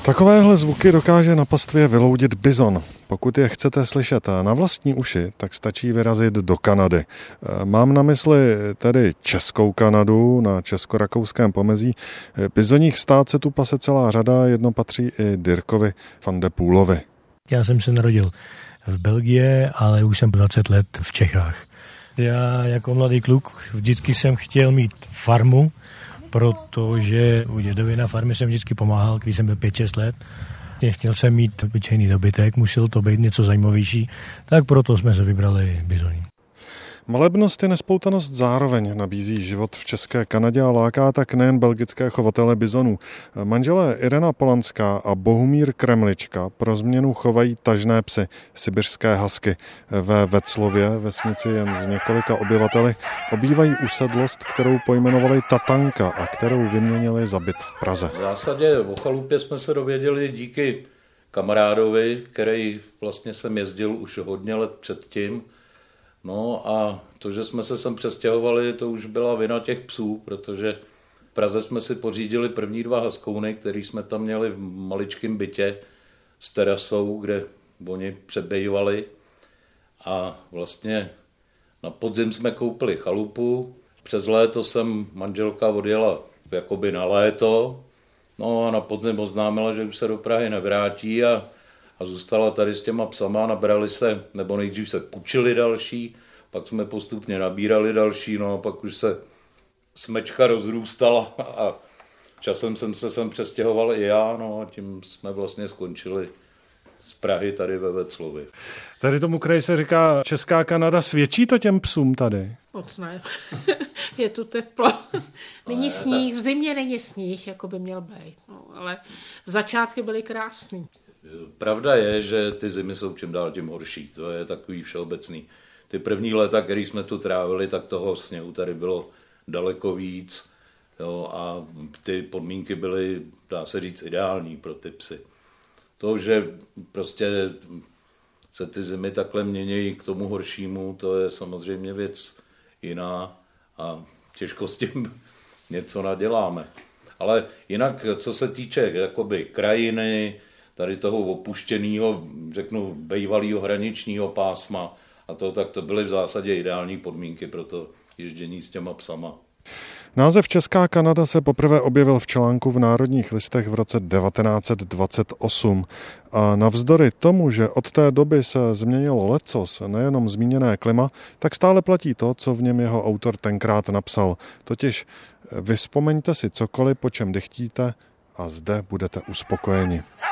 Takovéhle zvuky dokáže na pastvě vyloudit bizon. Pokud je chcete slyšet na vlastní uši, tak stačí vyrazit do Kanady. Mám na mysli tedy českou Kanadu na česko-rakouském pomezí. Bizonních stát se tu pase celá řada, jedno patří i Dirkovi van de Poelovi. Já jsem se narodil v Belgii, ale už jsem 20 let v Čechách. Já jako mladý kluk vždycky jsem chtěl mít farmu, protože u dědovi na farmě jsem vždycky pomáhal, když jsem byl 5-6 let. Chtěl jsem mít obyčejný dobytek, muselo to být něco zajímavější, tak proto jsme se vybrali bizoní. Malebnost i nespoutanost zároveň nabízí život v české Kanadě a láká tak nejen belgické chovatele bizonů. Manželé Irena Polanská a Bohumír Kremlička pro změnu chovají tažné psy, sibirské husky. Ve Veclově, vesnici jen z několika obyvateli, obývají usedlost, kterou pojmenovali Tatanka a kterou vyměnili za byt v Praze. V zásadě o chalupě jsme se dověděli díky kamarádovi, který vlastně jsem jezdil už hodně let předtím. No a to, že jsme se sem přestěhovali, to už byla vina těch psů, protože v Praze jsme si pořídili první 2 haskouny, který jsme tam měli v maličkém bytě s terasou, kde oni přebývali. A vlastně na podzim jsme koupili chalupu. Přes léto jsem manželka odjela jakoby na léto. No a na podzim oznámila, že už se do Prahy nevrátí a zůstala tady s těma psama, nabrali se, nebo nejdřív se půjčili další, pak jsme postupně nabírali další, no a pak už se smečka rozrůstala a časem jsem se sem přestěhoval i já, no a tím jsme vlastně skončili z Prahy tady ve Veclovi. Tady tomu kraji se říká Česká Kanada, svědčí to těm psům tady? Moc ne. Je tu teplo. Není sníh, v zimě není sníh, jako by měl být, no, ale začátky byly krásný. Pravda je, že ty zimy jsou čím dál tím horší, to je takový všeobecný. Ty první léta, které jsme tu trávili, tak toho sněhu tady bylo daleko víc, jo, a ty podmínky byly, dá se říct, ideální pro ty psy. To, že prostě se ty zimy takhle mění k tomu horšímu, to je samozřejmě věc jiná a těžko s tím něco naděláme. Ale jinak, co se týče jakoby krajiny, tady toho opuštěného, řeknu, bývalého hraničního pásma a to, tak to byly v zásadě ideální podmínky pro to ježdění s těma psama. Název Česká Kanada se poprvé objevil v článku v Národních listech v roce 1928 a navzdory tomu, že od té doby se změnilo lecos, nejenom zmíněné klima, tak stále platí to, co v něm jeho autor tenkrát napsal. Totiž vyspomeňte si cokoliv, po čem dechtíte a zde budete uspokojeni.